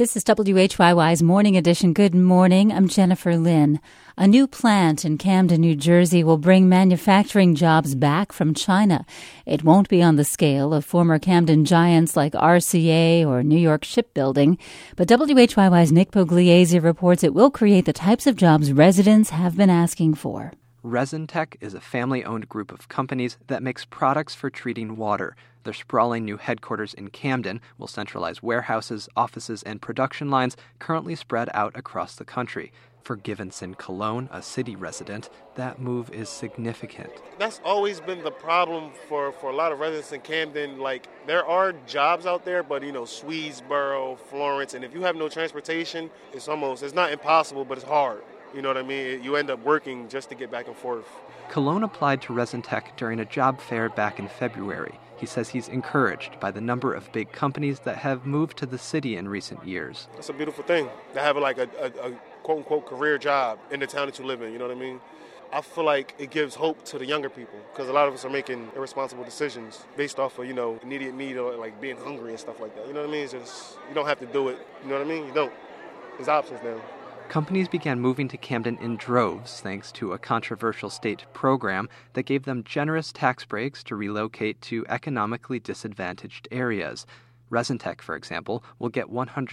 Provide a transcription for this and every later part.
This is WHYY's Morning Edition. Good morning. I'm Jennifer Lynn. A new plant in Camden, New Jersey will bring manufacturing jobs back from China. It won't be on the scale of former Camden giants like RCA or New York Shipbuilding, but WHYY's Nick Pugliese reports it will create the types of jobs residents have been asking for. ResinTech is a family-owned group of companies that makes products for treating water. Their sprawling new headquarters in Camden will centralize warehouses, offices, and production lines currently spread out across the country. For Givenson Cologne, a city resident, that move is significant. That's always been the problem for a lot of residents in Camden. Like, there are jobs out there, but, Swedesboro, Florence, and if you have no transportation, it's not impossible, but it's hard. You know what I mean? You end up working just to get back and forth. Cologne applied to ResinTech during a job fair back in February. He says he's encouraged by the number of big companies that have moved to the city in recent years. It's a beautiful thing to have a quote-unquote career job in the town that you live in, you know what I mean? I feel like it gives hope to the younger people because a lot of us are making irresponsible decisions based off of, immediate need or like being hungry and stuff like that. You know what I mean? It's just, you don't have to do it. You know what I mean? You don't. There's options now. Companies began moving to Camden in droves thanks to a controversial state program that gave them generous tax breaks to relocate to economically disadvantaged areas. ResinTech, for example, will get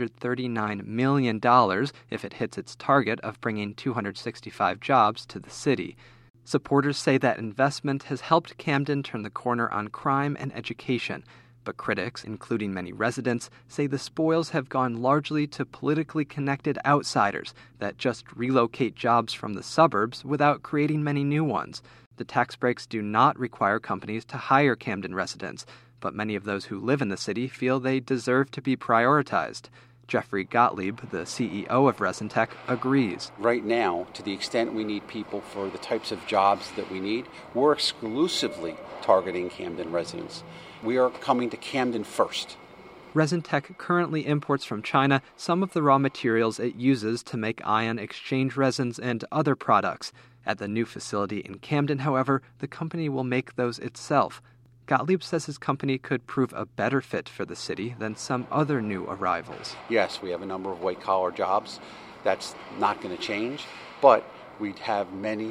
$139 million if it hits its target of bringing 265 jobs to the city. Supporters say that investment has helped Camden turn the corner on crime and education. But critics, including many residents, say the spoils have gone largely to politically connected outsiders that just relocate jobs from the suburbs without creating many new ones. The tax breaks do not require companies to hire Camden residents, but many of those who live in the city feel they deserve to be prioritized. Jeffrey Gottlieb, the CEO of ResinTech, agrees. Right now, to the extent we need people for the types of jobs that we need, we're exclusively targeting Camden residents. We are coming to Camden first. ResinTech currently imports from China some of the raw materials it uses to make ion exchange resins and other products. At the new facility in Camden, however, the company will make those itself. Gottlieb says his company could prove a better fit for the city than some other new arrivals. Yes, we have a number of white-collar jobs. That's not going to change, but we'd have many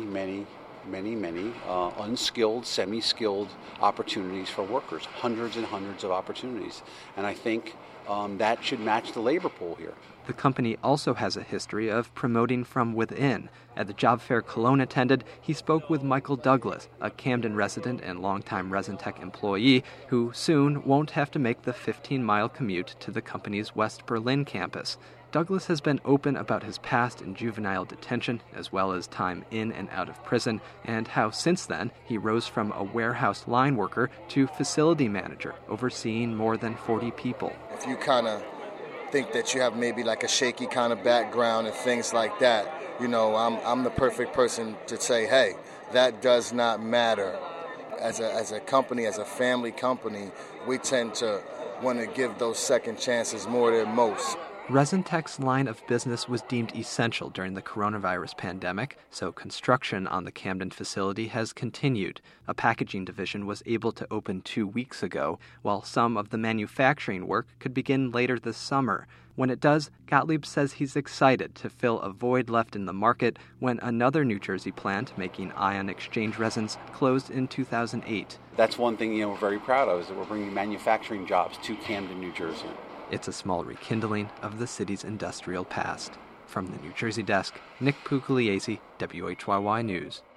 unskilled, semi-skilled opportunities for workers, hundreds and hundreds of opportunities. And I think that should match the labor pool here. The company also has a history of promoting from within. At the job fair Cologne attended, he spoke with Michael Douglas, a Camden resident and longtime ResinTech employee who soon won't have to make the 15-mile commute to the company's West Berlin campus. Douglas has been open about his past in juvenile detention, as well as time in and out of prison, and how since then he rose from a warehouse line worker to facility manager, overseeing more than 40 people. If you kind of think that you have maybe like a shaky kind of background and things like that, I'm the perfect person to say, hey, that does not matter. As a company, as a family company, we tend to want to give those second chances more than most. ResinTech's line of business was deemed essential during the coronavirus pandemic, so construction on the Camden facility has continued. A packaging division was able to open 2 weeks ago, while some of the manufacturing work could begin later this summer. When it does, Gottlieb says he's excited to fill a void left in the market when another New Jersey plant making ion exchange resins closed in 2008. That's one thing we're very proud of, is that we're bringing manufacturing jobs to Camden, New Jersey. It's a small rekindling of the city's industrial past. From the New Jersey desk, Nick Pugliese, WHYY News.